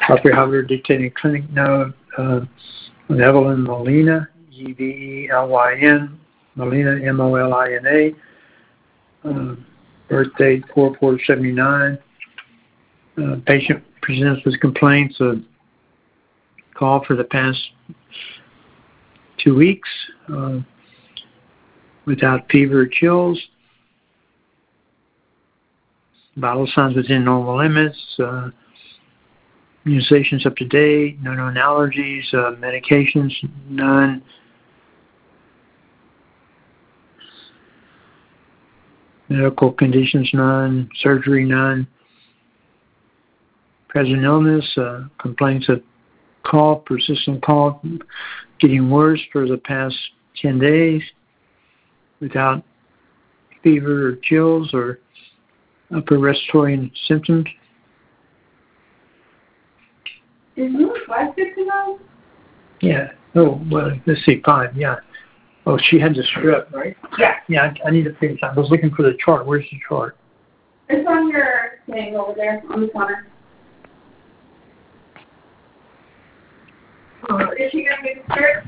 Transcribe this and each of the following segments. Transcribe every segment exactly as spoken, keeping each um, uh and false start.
Doctor Halber dictating clinic note. Uh, Evelyn Molina, E V E L Y N, Molina, M O L I N A. Uh, birth date four four seventy-nine. Uh, patient presents with complaints of cough for the past two weeks uh, without fever or chills. Vital signs within normal limits. Uh, immunizations up to date. No known allergies. Uh, medications, none. Medical conditions, none. Surgery, none. Present illness, uh, complaints of cough, persistent cough, getting worse for the past ten days without fever or chills or upper respiratory symptoms. Is Louis five fifty-nine? Yeah. Oh, well, let's see, five, yeah. Oh, she had the strep, right? Yeah. Yeah, I, I need to finish. I was looking for the chart. Where's the chart? It's on your thing over there on the corner. Uh, is she going to get the strip?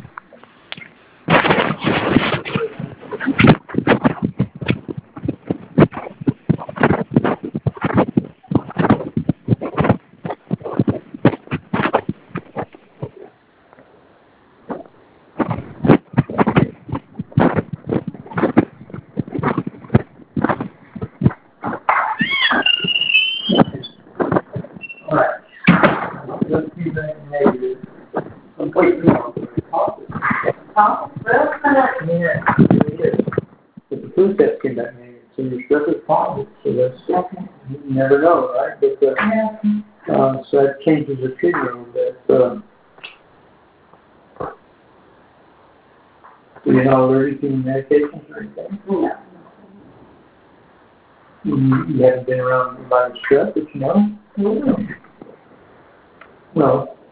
All right. Let's see that negative. Completely positive. Oh, well, Yeah, it is. But the food test came back negative, so your strep is positive. So that's, okay. you never know, right? But, uh, Yeah. uh, so that changes the treatment a little bit. Um, do you know allergic to medications or anything? No. You, you haven't been around anybody with strep, but you know? Mm-hmm. Well,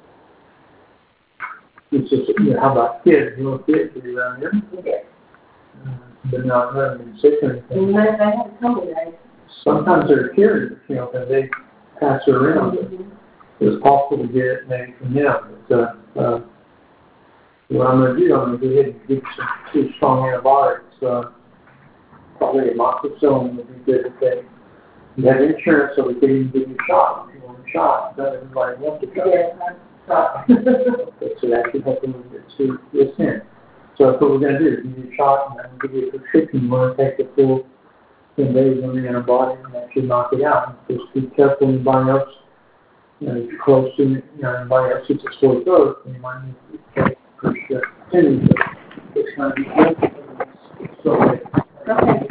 it's just, you know, how about kids? You know, kids are around here, Yeah. uh, but not running sick or anything. Unless I have COVID, I... Sometimes they're carriers, you know, because they pass it around. Mm-hmm. It's possible to get it maybe from them. But, uh, uh, what I'm going to do, I'm going to go ahead and give you some two strong antibiotics. Uh, probably amoxicillin would be good to take. You have insurance, so we can even give you a shot. If you want a shot, not everybody wants a shot. Yeah, I'm Okay, so that should help a little bit to this in. So that's what we're going to do. Give you a shot, and I'm going to give you a prescription. You want to take the full ten days on the antibiotic, and that should knock it out. Just be careful, anybody else, you know, if you're close to, you know, anybody else gets a sore throat, then you might need to take prescription. It's going to be good. So, okay.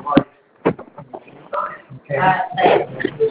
okay. Uh, thanks.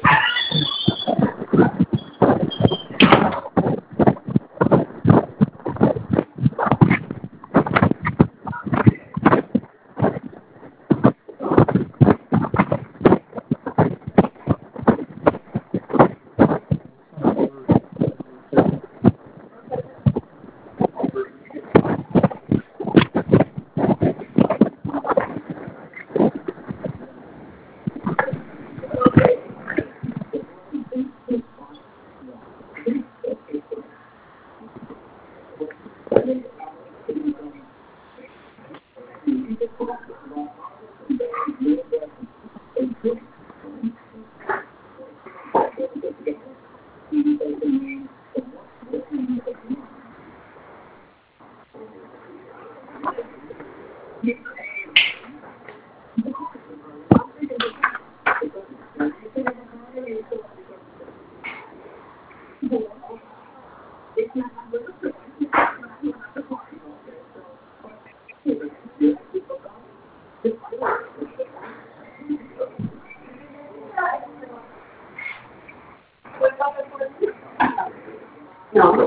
No.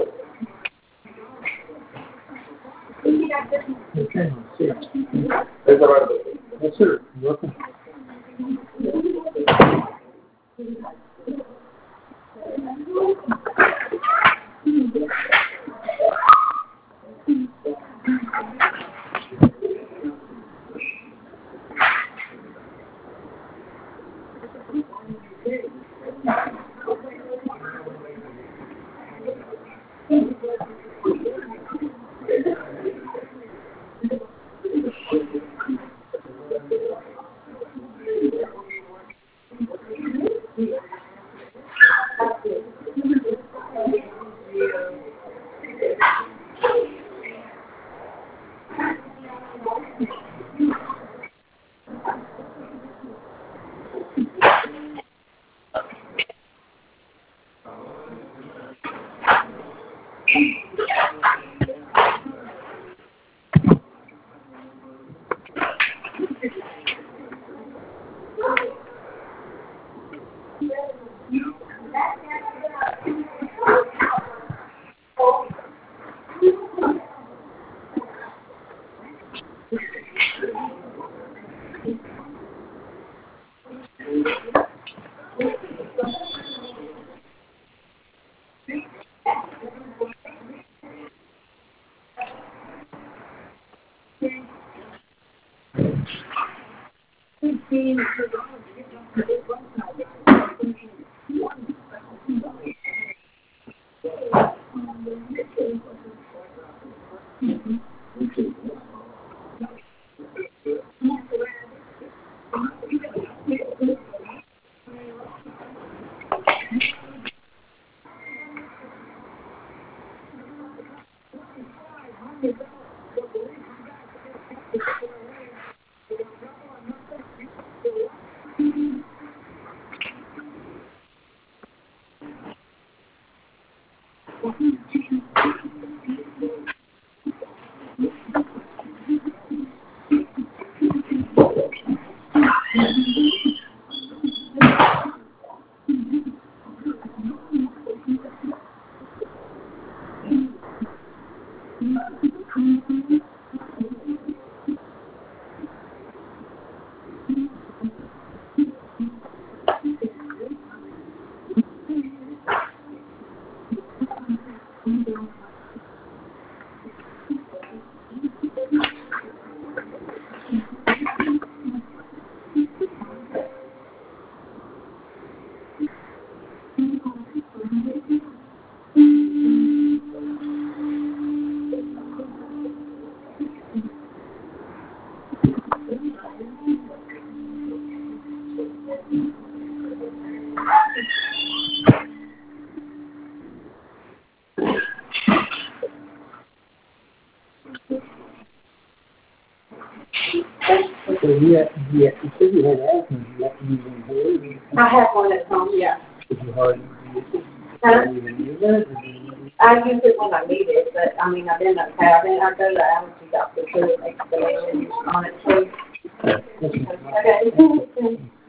Okay, let's see. Yes, sir. You're welcome. So yeah, yeah, you said you had asthma. You have to use inhalers. I have one at home, yeah. Did you hardly use it? Huh? You even use it? Or do you use it? I use it when I need it, but I mean, I've been okay. I mean, I go to the allergy doctor too, make the on it too. Yeah. Okay.